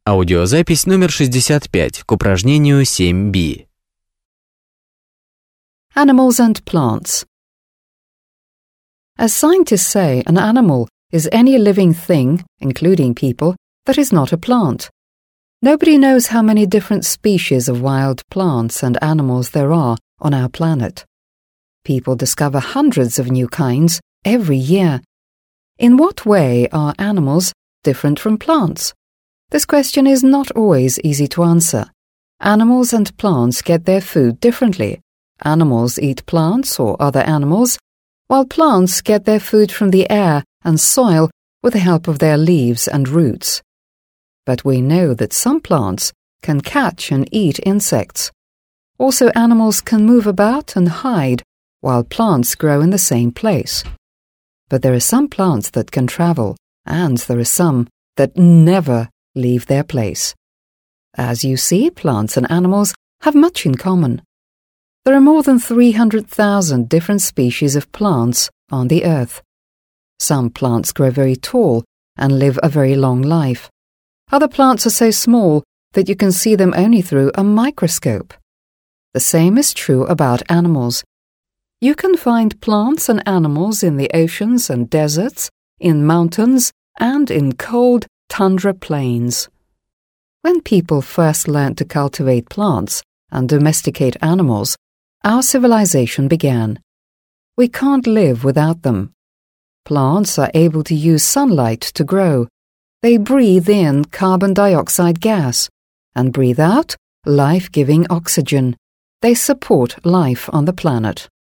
Аудиозапись номер 65 к упражнению 7b. Animals and plants. As scientists say, an animal is any living thing, including people, that is not a plant. Nobody knows how many different species of wild plants and animals there are on our planet. People discover hundreds of new kinds every year. In what way are animals different from plants? This question is not always easy to answer. Animals and plants get their food differently. Animals eat plants or other animals, while plants get their food from the air and soil with the help of their leaves and roots. But we know that some plants can catch and eat insects. Also, animals can move about and hide, while plants grow in the same place. But there are some plants that can travel, and there are some that never leave their place. As you see, plants and animals have much in common. There are more than 300,000 different species of plants on the earth. Some plants grow very tall and live a very long life. Other plants are so small that you can see them only through a microscope. The same is true about animals. You can find plants and animals in the oceans and deserts, in mountains, and in cold tundra plains. When people first learned to cultivate plants and domesticate animals, our civilization began. We can't live without them. Plants are able to use sunlight to grow. They breathe in carbon dioxide gas and breathe out life-giving oxygen. They support life on the planet.